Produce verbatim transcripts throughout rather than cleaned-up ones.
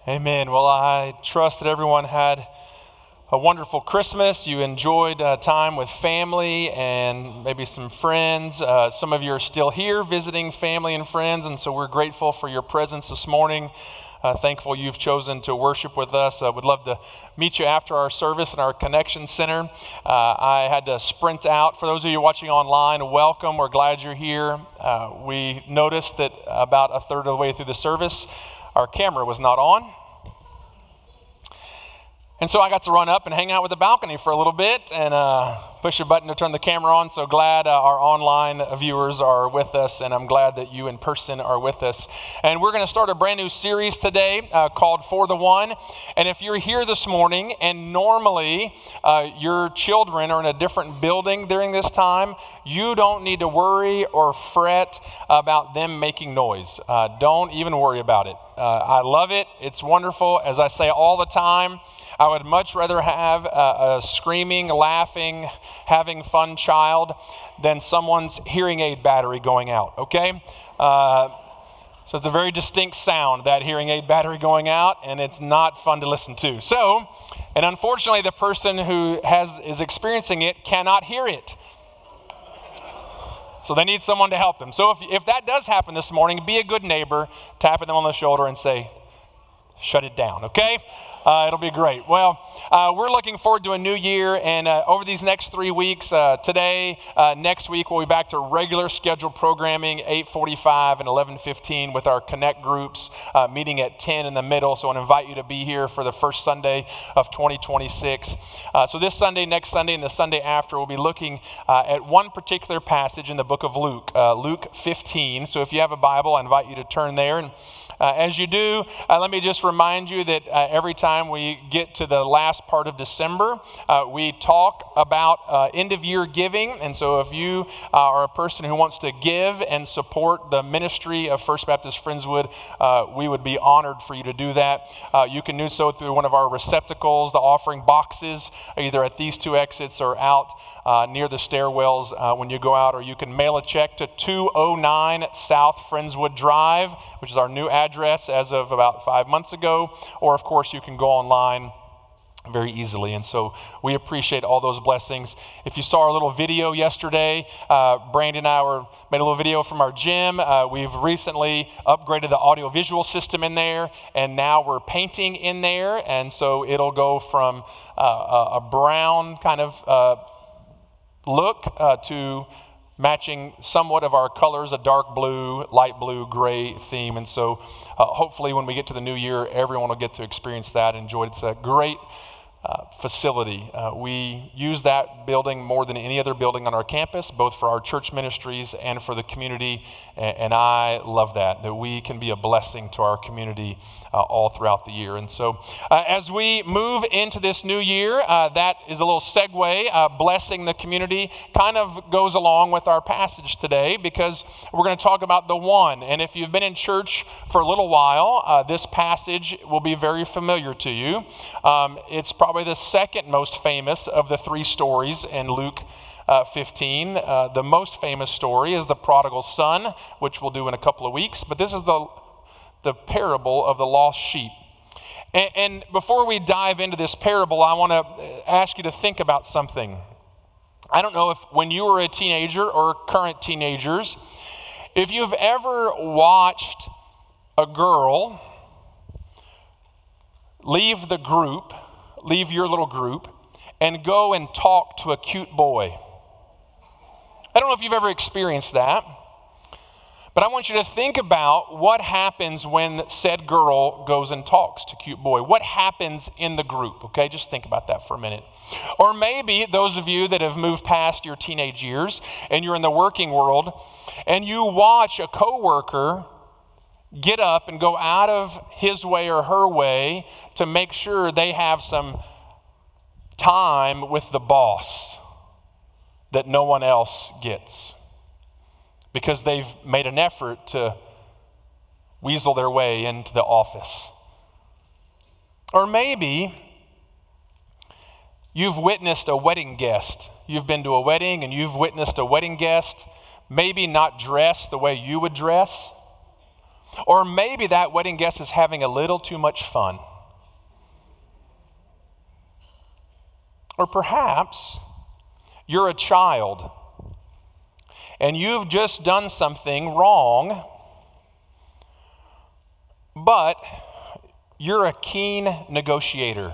Amen. Well, I trust that everyone had a wonderful Christmas. You enjoyed uh, time with family and maybe some friends. Uh, some of you are still here visiting family and friends, and so we're grateful for your presence this morning. Uh, thankful you've chosen to worship with us. I uh, would love to meet you after our service in our Connection Center. Uh, I had to sprint out. For those of you watching online, welcome. We're glad you're here. Uh, we noticed that about a third of the way through the service, our camera was not on. And so I got to run up and hang out with the balcony for a little bit and uh, push a button to turn the camera on. So glad uh, our online viewers are with us, and I'm glad that you in person are with us. And we're going to start a brand new series today uh, called For the One. And if you're here this morning and normally uh, your children are in a different building during this time, you don't need to worry or fret about them making noise. Uh, don't even worry about it. Uh, I love it. It's wonderful. As I say all the time, I would much rather have a, a screaming, laughing, having fun child than someone's hearing aid battery going out, okay? Uh, so it's a very distinct sound, that hearing aid battery going out, and it's not fun to listen to. So, and unfortunately, the person who has is experiencing it cannot hear it. So they need someone to help them. So if, if that does happen this morning, be a good neighbor, tapping them on the shoulder and say, shut it down, okay? Uh, it'll be great. Well, uh, we're looking forward to a new year, and uh, over these next three weeks, uh, today, uh, next week, we'll be back to regular scheduled programming, eight forty-five and eleven fifteen with our Connect groups, uh, meeting at ten in the middle. So I want to invite you to be here for the first Sunday of twenty twenty-six. Uh, so this Sunday, next Sunday, and the Sunday after, we'll be looking uh, at one particular passage in the book of Luke, uh, Luke fifteen. So if you have a Bible, I invite you to turn there. And Uh, as you do, uh, let me just remind you that uh, every time we get to the last part of December, uh, we talk about uh, end-of-year giving. And so if you uh, are a person who wants to give and support the ministry of First Baptist Friendswood, uh, we would be honored for you to do that. Uh, you can do so through one of our receptacles, the offering boxes, either at these two exits or out Uh, near the stairwells uh, when you go out, or you can mail a check to two oh nine South Friendswood Drive, which is our new address as of about five months ago, or of course you can go online very easily. And so we appreciate all those blessings. If you saw our little video yesterday, uh, Brandy and I were made a little video from our gym. Uh, we've recently upgraded the audio-visual system in there, and now we're painting in there, and so it'll go from uh, a brown kind of uh, look uh, to matching somewhat of our colors, a dark blue, light blue, gray theme. And so uh, hopefully when we get to the new year, everyone will get to experience that and enjoy it. It's a great uh, facility. Uh, we use that building more than any other building on our campus, both for our church ministries and for the community. And, and I love that, that we can be a blessing to our community uh, all throughout the year. And so uh, as we move into this new year, uh, that is a little segue. Uh, blessing the community kind of goes along with our passage today, because we're going to talk about the one. And if you've been in church for a little while, uh, this passage will be very familiar to you. Um, it's probably the second most famous of the three stories in Luke uh, fifteen. Uh, the most famous story is the prodigal son, which we'll do in a couple of weeks. But this is the the parable of the lost sheep. And, and before we dive into this parable, I want to ask you to think about something. I don't know if when you were a teenager or current teenagers, if you've ever watched a girl leave the group, leave your little group, and go and talk to a cute boy. I don't know if you've ever experienced that, but I want you to think about what happens when said girl goes and talks to cute boy. What happens in the group, okay? Just think about that for a minute. Or maybe those of you that have moved past your teenage years and you're in the working world and you watch a coworker get up and go out of his way or her way to make sure they have some time with the boss that no one else gets, because they've made an effort to weasel their way into the office. Or maybe you've witnessed a wedding guest. You've been to a wedding and you've witnessed a wedding guest, maybe not dressed the way you would dress, Or maybe that wedding guest is having a little too much fun. Or perhaps you're a child and you've just done something wrong, but you're a keen negotiator.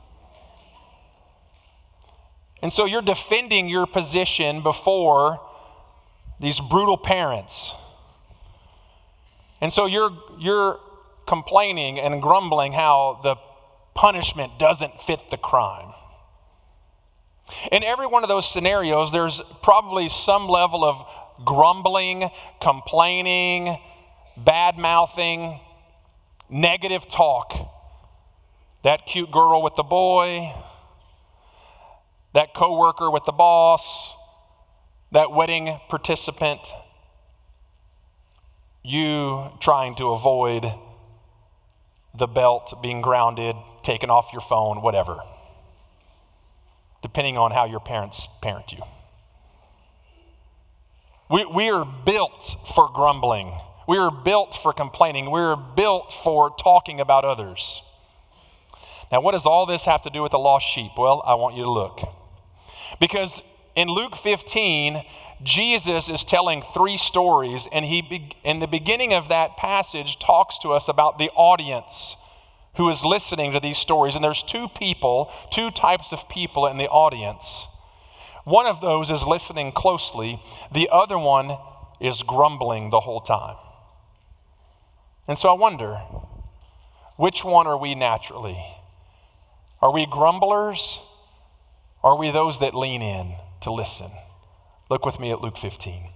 And so you're defending your position before these brutal parents. And so you're you're complaining and grumbling how the punishment doesn't fit the crime. In every one of those scenarios, there's probably some level of grumbling, complaining, bad-mouthing, negative talk. That cute girl with the boy, that coworker with the boss, that wedding participant, you trying to avoid the belt being grounded, taken off your phone, whatever, depending on how your parents parent you. We, we are built for grumbling. We are built for complaining. We are built for talking about others. Now, what does all this have to do with the lost sheep? Well, I want you to look. Because in Luke fifteen, Jesus is telling three stories, and he, in the beginning of that passage, talks to us about the audience who is listening to these stories. And there's two people, two types of people in the audience. One of those is listening closely. The other one is grumbling the whole time. And so I wonder, which one are we naturally? Are we grumblers? Or are we those that lean in to listen? Look with me at Luke fifteen.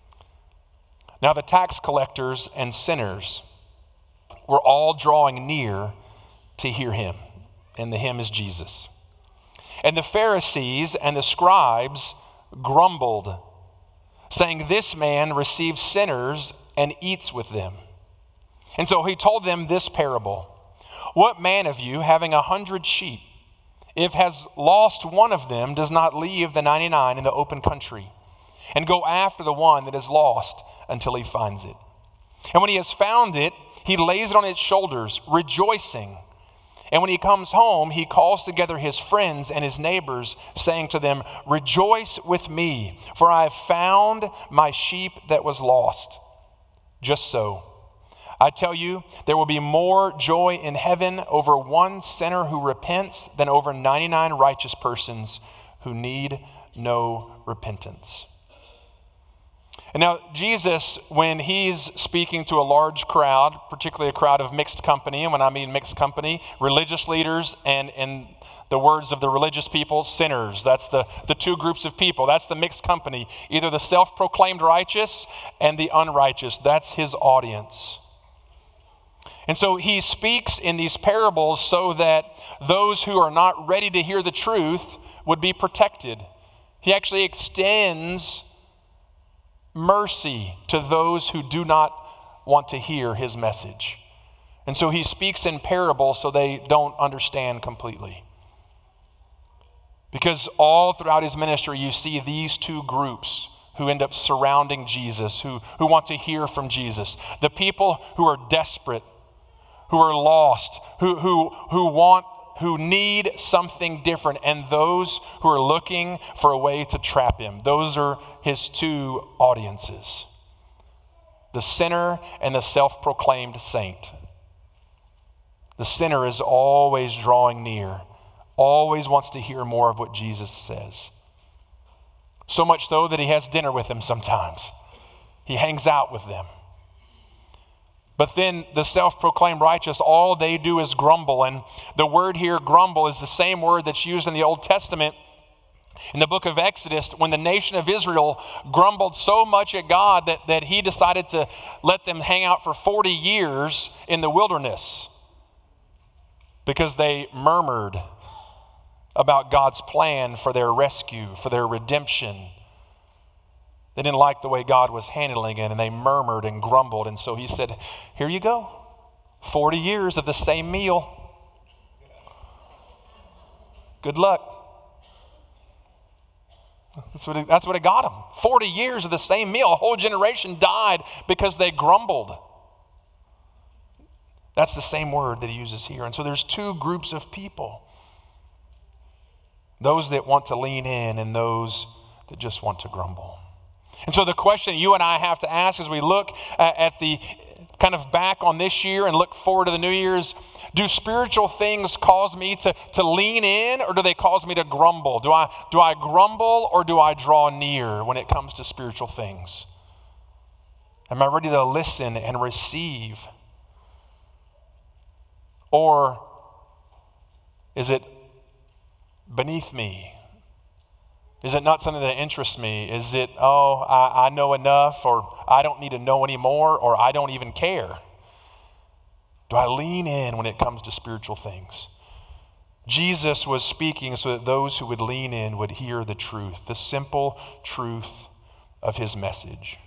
Now the tax collectors and sinners were all drawing near to hear him. And the him is Jesus. And the Pharisees and the scribes grumbled, saying, "This man receives sinners and eats with them." And so he told them this parable. "What man of you, having a hundred sheep, if has lost one of them, does not leave the ninety-nine in the open country and go after the one that is lost until he finds it? And when he has found it, he lays it on its shoulders, rejoicing. And when he comes home, he calls together his friends and his neighbors, saying to them, 'Rejoice with me, for I have found my sheep that was lost.' Just so, I tell you, there will be more joy in heaven over one sinner who repents than over ninety-nine righteous persons who need no repentance." And now Jesus, when he's speaking to a large crowd, particularly a crowd of mixed company, and when I mean mixed company, religious leaders and, in the words of the religious people, sinners. That's the, the two groups of people. That's the mixed company. Either the self-proclaimed righteous and the unrighteous. That's his audience. And so he speaks in these parables so that those who are not ready to hear the truth would be protected. He actually extends mercy to those who do not want to hear his message. And so he speaks in parables so they don't understand completely. Because all throughout his ministry, you see these two groups who end up surrounding Jesus, who, who want to hear from Jesus. The people who are desperate, who are lost, who, who, who want, who need something different, and those who are looking for a way to trap him. Those are his two audiences. The sinner and the self-proclaimed saint. The sinner is always drawing near, always wants to hear more of what Jesus says. So much so that he has dinner with them sometimes. He hangs out with them. But then the self-proclaimed righteous, all they do is grumble. And the word here, grumble, is the same word that's used in the Old Testament in the book of Exodus when the nation of Israel grumbled so much at God that, that he decided to let them hang out for forty years in the wilderness because they murmured about God's plan for their rescue, for their redemption. They didn't like the way God was handling it, and they murmured and grumbled. And so he said, here you go, forty years of the same meal. Good luck. That's what it, that's what it got them. forty years of the same meal. A whole generation died because they grumbled. That's the same word that he uses here. And so there's two groups of people. Those that want to lean in and those that just want to grumble. And so the question you and I have to ask as we look at the kind of back on this year and look forward to the new year is, do spiritual things cause me to, to lean in, or do they cause me to grumble? Do I, do I grumble or do I draw near when it comes to spiritual things? Am I ready to listen and receive? Or is it beneath me? Is it not something that interests me? Is it, oh, I, I know enough, or I don't need to know anymore, or I don't even care? Do I lean in when it comes to spiritual things? Jesus was speaking so that those who would lean in would hear the truth, the simple truth of his message.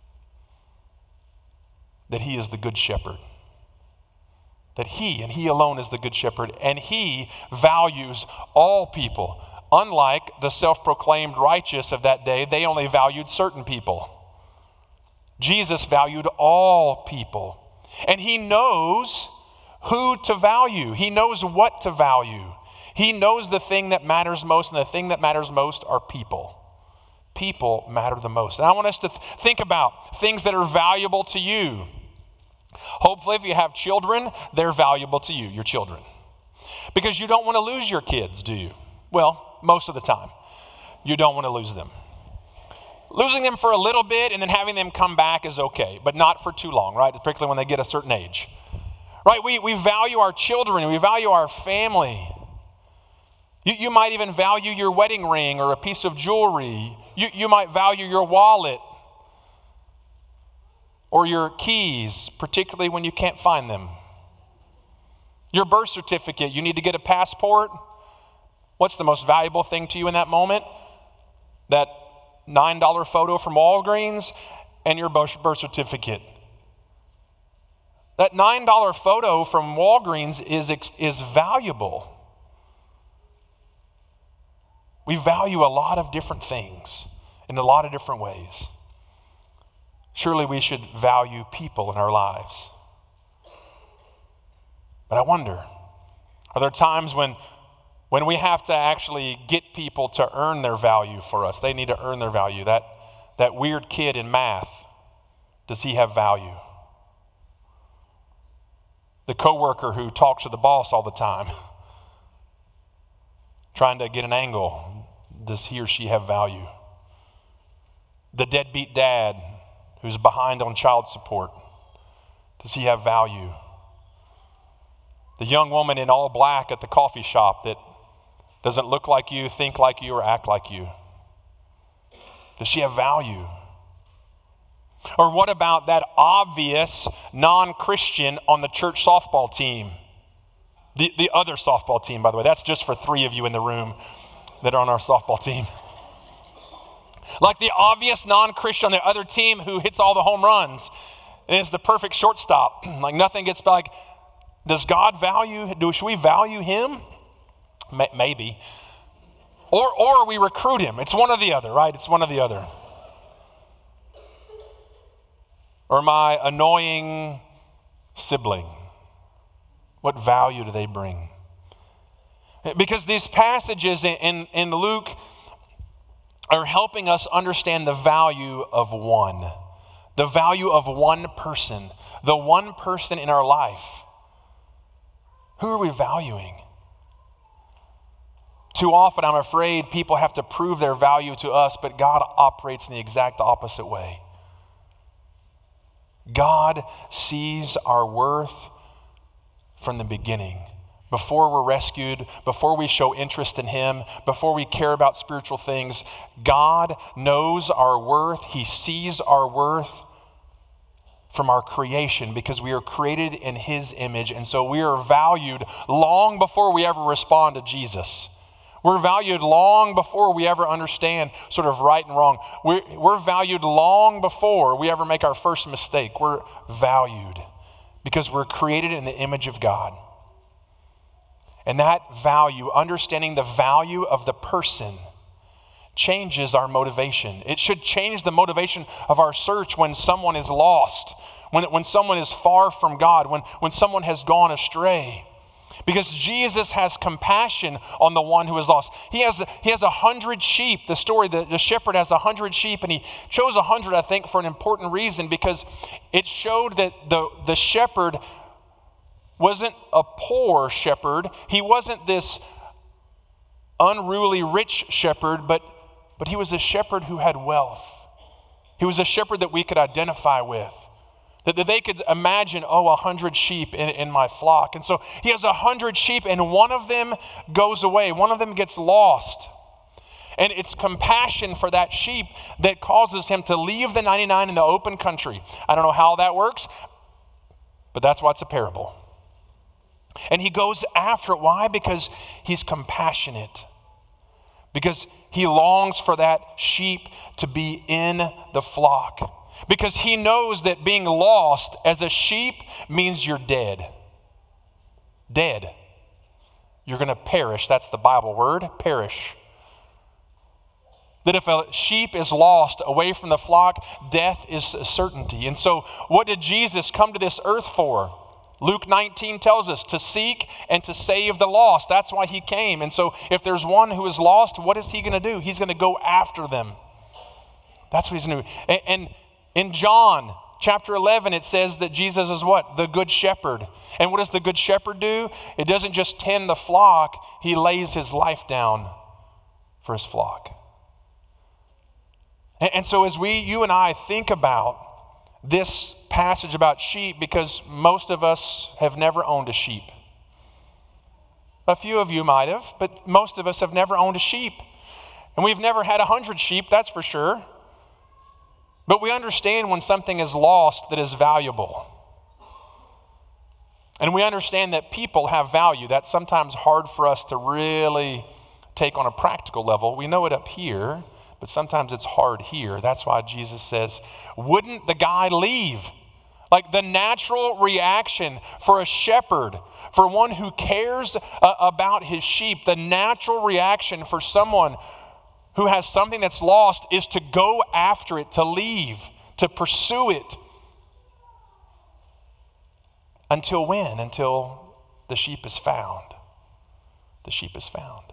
That he is the good shepherd. That he, and he alone, is the good shepherd, and he values all people. Unlike the self-proclaimed righteous of that day, they only valued certain people. Jesus valued all people. And he knows who to value. He knows what to value. He knows the thing that matters most, and the thing that matters most are people. People matter the most. And I want us to th- think about things that are valuable to you. Hopefully, if you have children, they're valuable to you, your children. Because you don't want to lose your kids, do you? Well, most of the time, you don't want to lose them. Losing them for a little bit and then having them come back is okay, but not for too long, right? Particularly when they get a certain age. Right? We, we value our children. We value our family. You, you might even value your wedding ring or a piece of jewelry. You, you might value your wallet or your keys, particularly when you can't find them. Your birth certificate, you need to get a passport. What's the most valuable thing to you in that moment? That nine dollar photo from Walgreens and your birth certificate. That nine dollar photo from Walgreens is, is valuable. We value a lot of different things in a lot of different ways. Surely we should value people in our lives. But I wonder, are there times when When we have to actually get people to earn their value for us? They need to earn their value. That, that weird kid in math, does he have value? The coworker who talks to the boss all the time, trying to get an angle, does he or she have value? The deadbeat dad who's behind on child support, does he have value? The young woman in all black at the coffee shop that doesn't look like you, think like you, or act like you. Does she have value? Or what about that obvious non-Christian on the church softball team? The, the other softball team, by the way. That's just for three of you in the room that are on our softball team. Like the obvious non-Christian on the other team who hits all the home runs and is the perfect shortstop. Like nothing gets by. Like, does God value, do, should we value him? Maybe. Or or we recruit him. It's one or the other, right? It's one or the other. Or my annoying sibling. What value do they bring? Because these passages in, in, in Luke are helping us understand the value of one. The value of one person. The one person in our life. Who are we valuing? Too often, I'm afraid, people have to prove their value to us, but God operates in the exact opposite way. God sees our worth from the beginning. Before we're rescued, before we show interest in him, before we care about spiritual things, God knows our worth. He sees our worth from our creation because we are created in his image. And so we are valued long before we ever respond to Jesus. We're valued long before we ever understand sort of right and wrong. We're, we're valued long before we ever make our first mistake. We're valued because we're created in the image of God. And that value, understanding the value of the person, changes our motivation. It should change the motivation of our search when someone is lost, when, when someone is far from God, when, when someone has gone astray. Because Jesus has compassion on the one who is lost. He has, he has a hundred sheep. The story, the, the shepherd has a hundred sheep, and he chose a hundred, I think, for an important reason, because it showed that the, the shepherd wasn't a poor shepherd. He wasn't this unruly rich shepherd, but, but he was a shepherd who had wealth. He was a shepherd that we could identify with. That, that they could imagine, oh, a hundred sheep in, in my flock. And so he has a hundred sheep, and one of them goes away. One of them gets lost. And it's compassion for that sheep that causes him to leave the ninety-nine in the open country. I don't know how that works, but that's why it's a parable. And he goes after it. Why? Because he's compassionate. Because he longs for that sheep to be in the flock. Because he knows that being lost as a sheep means you're dead. Dead. You're going to perish. That's the Bible word, perish. That if a sheep is lost away from the flock, death is a certainty. And so what did Jesus come to this earth for? Luke nineteen tells us to seek and to save the lost. That's why he came. And so if there's one who is lost, what is he going to do? He's going to go after them. That's what he's going to do. And, and in John chapter eleven, it says that Jesus is what? The good shepherd. And what does the good shepherd do? It doesn't just tend the flock. He lays his life down for his flock. And, and so as we, you and I think about this passage about sheep, because most of us have never owned a sheep. A few of you might have, but most of us have never owned a sheep. And we've never had a hundred sheep, that's for sure. But we understand when something is lost that is valuable. And we understand that people have value. That's sometimes hard for us to really take on a practical level. We know it up here, but sometimes it's hard here. That's why Jesus says, wouldn't the guy leave? Like the natural reaction for a shepherd, for one who cares uh, about his sheep, the natural reaction for someone who has something that's lost is to go after it, to leave, to pursue it. Until when? Until the sheep is found. The sheep is found.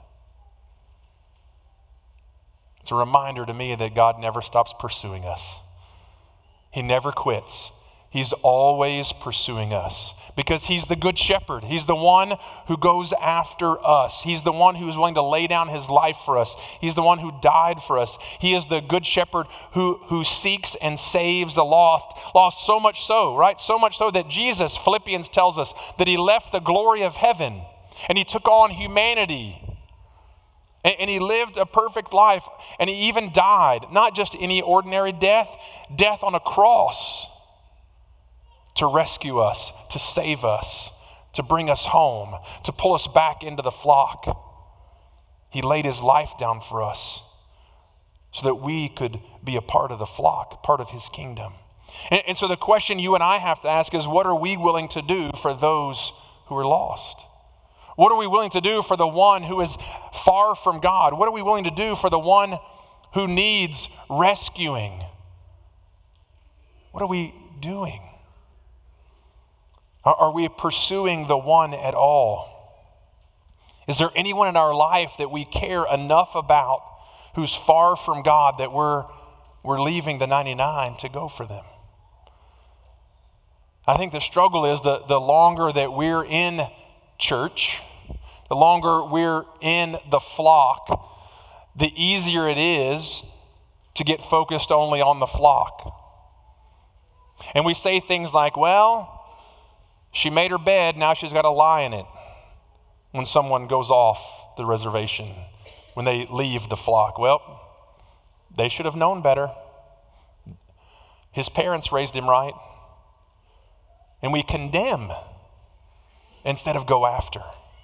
It's a reminder to me that God never stops pursuing us. He never quits. He's always pursuing us because he's the good shepherd. He's the one who goes after us. He's the one who is willing to lay down his life for us. He's the one who died for us. He is the good shepherd who, who seeks and saves the lost. Lost so much so, right? So much so that Jesus, Philippians tells us, that he left the glory of heaven and he took on humanity. And, and he lived a perfect life, and he even died, not just any ordinary death, death on a cross, to rescue us, to save us, to bring us home, to pull us back into the flock. He laid his life down for us so that we could be a part of the flock, part of his kingdom. And, and so the question you and I have to ask is, what are we willing to do for those who are lost? What are we willing to do for the one who is far from God? What are we willing to do for the one who needs rescuing? What are we doing? Are we pursuing the one at all? Is there anyone in our life that we care enough about who's far from God that we're, we're leaving the ninety-nine to go for them? I think the struggle is the, the longer that we're in church, the longer we're in the flock, the easier it is to get focused only on the flock. And we say things like, well, she made her bed, now she's got to lie in it. When someone goes off the reservation, when they leave the flock, well, they should have known better. His parents raised him right. And we condemn instead of go after.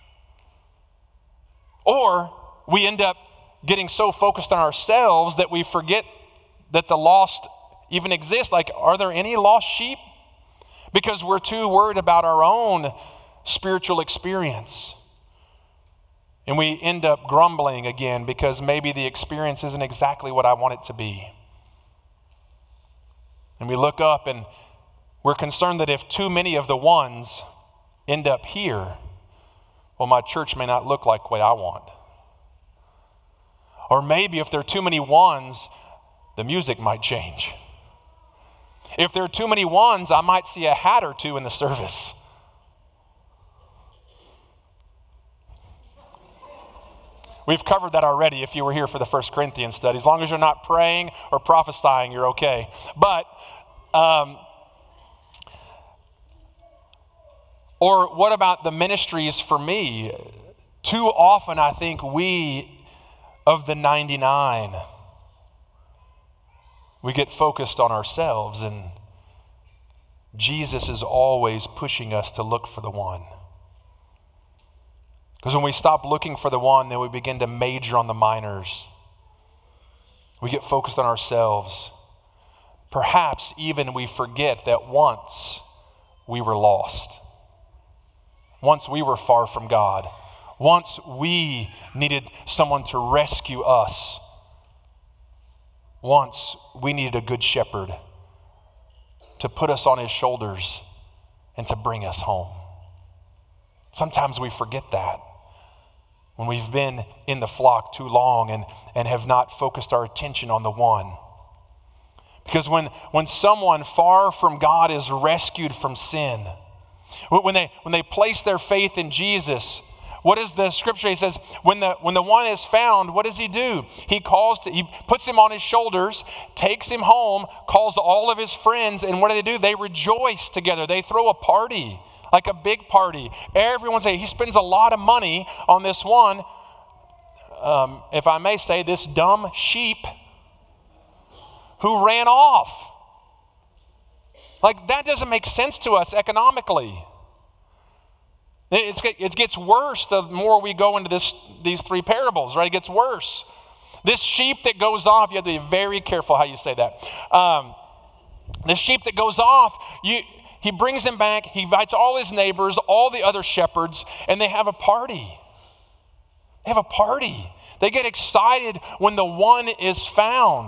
Or we end up getting so focused on ourselves that we forget that the lost even exist. Like, are there any lost sheep? Because we're too worried about our own spiritual experience. And we end up grumbling again because maybe the experience isn't exactly what I want it to be. And we look up and We're concerned that if too many of the ones end up here, well, my church may not look like the way I want. Or maybe if there are too many ones, the music might change. If there are too many ones, I might see a hat or two in the service. We've covered that already if you were here for the First Corinthians study. As long as you're not praying or prophesying, you're okay. But, um, or what about the ministries for me? Too often I think we of the ninety-nine, we get focused on ourselves, and Jesus is always pushing us to look for the one. Because when we stop looking for the one, then we begin to major on the minors. We get focused on ourselves. Perhaps even we forget that once we were lost. Once we were far from God. Once we needed someone to rescue us. Once we needed a good shepherd to put us on his shoulders and to bring us home. Sometimes we forget that when we've been in the flock too long and, and have not focused our attention on the one. Because when, when someone far from God is rescued from sin, when they, when they place their faith in Jesus, what is the scripture? He says, when the, when the one is found, what does he do? He calls, to, he puts him on his shoulders, takes him home, calls all of his friends, and what do they do? They rejoice together. They throw a party. Like a big party. Everyone say, he spends a lot of money on this one, um, if I may say, this dumb sheep who ran off. Like, that doesn't make sense to us economically. It's, it gets worse the more we go into this, these three parables, right? It gets worse. This sheep that goes off, you have to be very careful how you say that. Um, the sheep that goes off, you... He brings them back, he invites all his neighbors, all the other shepherds, and they have a party. They have a party. They get excited when the one is found.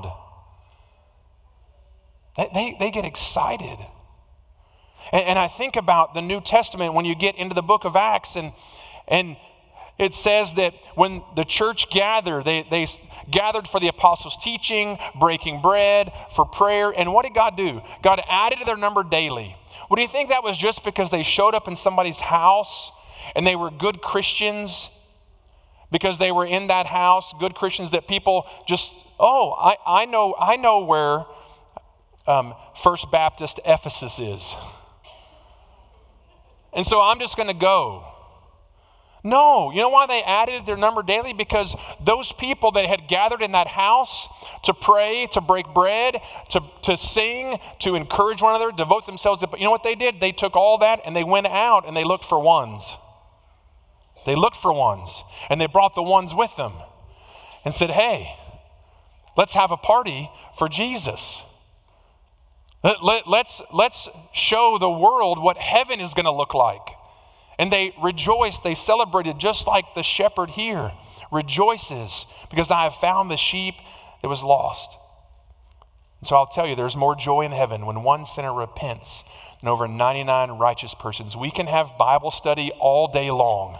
They, they, they get excited. And, and I think about the New Testament when you get into the book of Acts, and, and it says that when the church gathered, they, they gathered for the apostles' teaching, breaking bread, for prayer, and what did God do? God added to their number daily. Well, do you think that was just because they showed up in somebody's house and they were good Christians because they were in that house, good Christians that people just, oh, I, I know I know where um, First Baptist Ephesus is. And so I'm just going to go. No, you know why they added their number daily? Because those people that had gathered in that house to pray, to break bread, to, to sing, to encourage one another, devote themselves to, you know what they did? They took all that and they went out and they looked for ones. They looked for ones and they brought the ones with them and said, hey, let's have a party for Jesus. Let, let, let's, let's show the world what heaven is going to look like. And they rejoiced, they celebrated just like the shepherd here rejoices because I have found the sheep that was lost. And so I'll tell you, there's more joy in heaven when one sinner repents than over ninety-nine righteous persons. We can have Bible study all day long.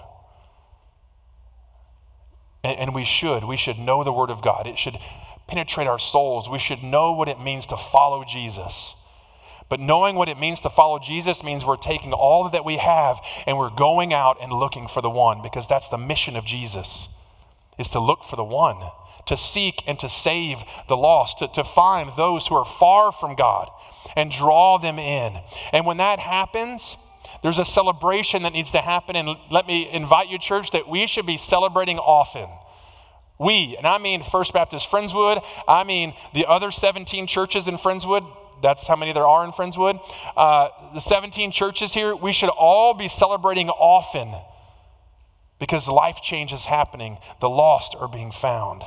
And, and we should. We should know the Word of God. It should penetrate our souls. We should know what it means to follow Jesus. But knowing what it means to follow Jesus means we're taking all that we have and we're going out and looking for the one, because that's the mission of Jesus, is to look for the one, to seek and to save the lost, to, to find those who are far from God and draw them in. And when that happens, there's a celebration that needs to happen. And let me invite you, church, that we should be celebrating often. We, and I mean First Baptist Friendswood, I mean the other seventeen churches in Friendswood. That's how many there are in Friendswood. Uh, the seventeen churches here, we should all be celebrating often because life change is happening. The lost are being found.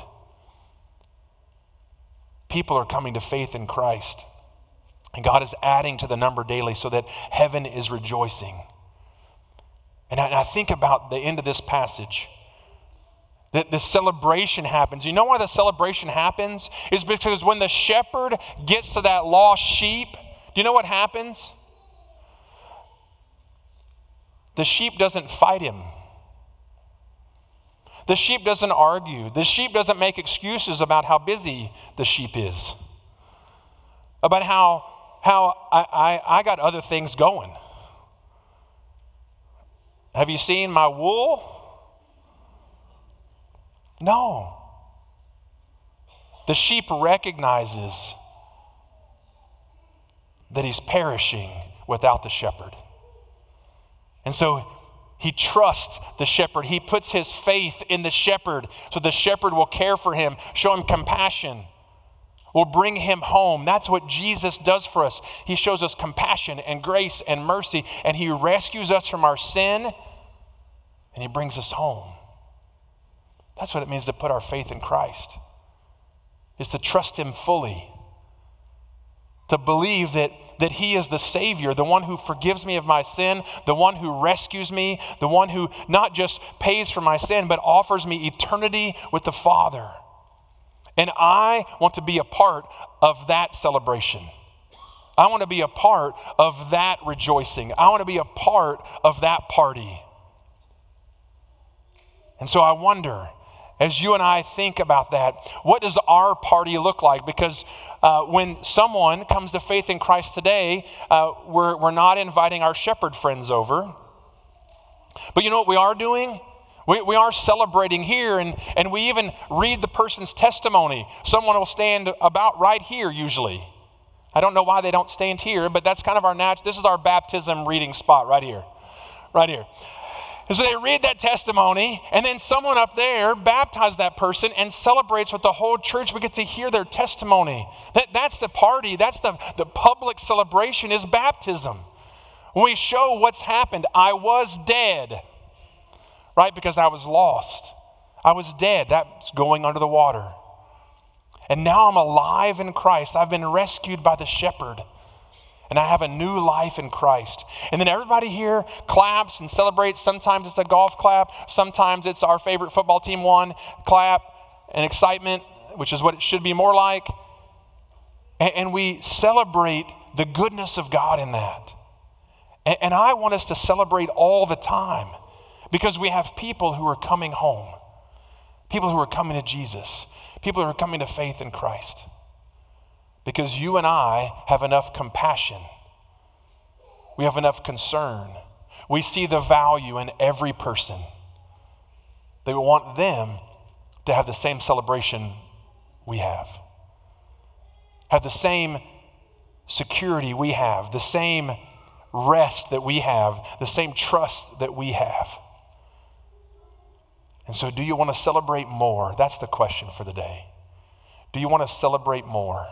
People are coming to faith in Christ. And God is adding to the number daily so that heaven is rejoicing. And I, and I think about the end of this passage. That the celebration happens. You know why the celebration happens? Is because when the shepherd gets to that lost sheep, do you know what happens? the sheep doesn't fight him. The sheep doesn't argue. The sheep doesn't make excuses about how busy the sheep is, about how, how I, I, I got other things going. Have you seen my wool? No. The sheep recognizes that he's perishing without the shepherd. And so he trusts the shepherd. He puts his faith in the shepherd so the shepherd will care for him, show him compassion, will bring him home. That's what Jesus does for us. He shows us compassion and grace and mercy, and he rescues us from our sin, and he brings us home. That's what it means to put our faith in Christ, is to trust him fully, to believe that, that he is the Savior, the one who forgives me of my sin, the one who rescues me, the one who not just pays for my sin, but offers me eternity with the Father. And I want to be a part of that celebration. I want to be a part of that rejoicing. I want to be a part of that party. And so I wonder, as you and I think about that, what does our party look like? Because uh, when someone comes to faith in Christ today, uh, we're, we're not inviting our shepherd friends over. But you know what we are doing? We, we are celebrating here, and, and we even read the person's testimony. Someone will stand about right here usually. I don't know why they don't stand here, but that's kind of our natural, this is our baptism reading spot right here, right here. And so they read that testimony, and then someone up there baptizes that person and celebrates with the whole church. We get to hear their testimony. That, that's the party. That's the, the public celebration is baptism. When we show what's happened. I was dead, right? Because I was lost. I was dead. That's going under the water. And now I'm alive in Christ. I've been rescued by the shepherd. And I have a new life in Christ. And then everybody here claps and celebrates. Sometimes it's a golf clap. Sometimes it's our favorite football team won clap and excitement, which is what it should be more like. And, and we celebrate the goodness of God in that. And, and I want us to celebrate all the time because we have people who are coming home, people who are coming to Jesus, people who are coming to faith in Christ. Because you and I have enough compassion. We have enough concern. We see the value in every person. That we want them to have the same celebration we have. Have the same security we have. The same rest that we have. The same trust that we have. And so do you want to celebrate more? That's the question for the day. Do you want to celebrate more?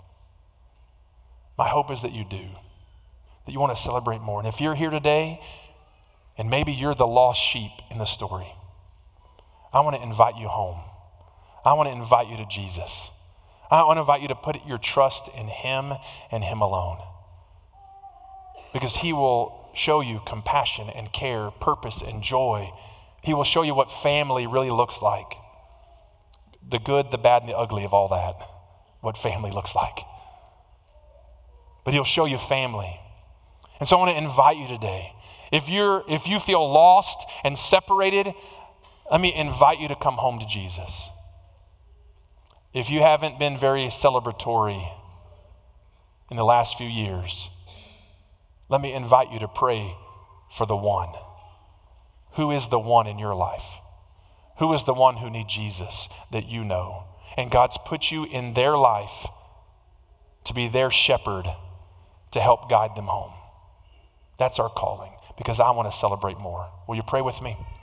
My hope is that you do, that you want to celebrate more. And if you're here today, and maybe you're the lost sheep in the story, I want to invite you home. I want to invite you to Jesus. I want to invite you to put your trust in him and him alone. Because he will show you compassion and care, purpose and joy. He will show you what family really looks like. The good, the bad, and the ugly of all that, what family looks like. But he'll show you family. And so I want to invite you today. If you're if you feel lost and separated, let me invite you to come home to Jesus. If you haven't been very celebratory in the last few years, let me invite you to pray for the one. Who is the one in your life? Who is the one who needs Jesus that you know? And God's put you in their life to be their shepherd, to help guide them home. That's our calling, because I want to celebrate more. Will you pray with me?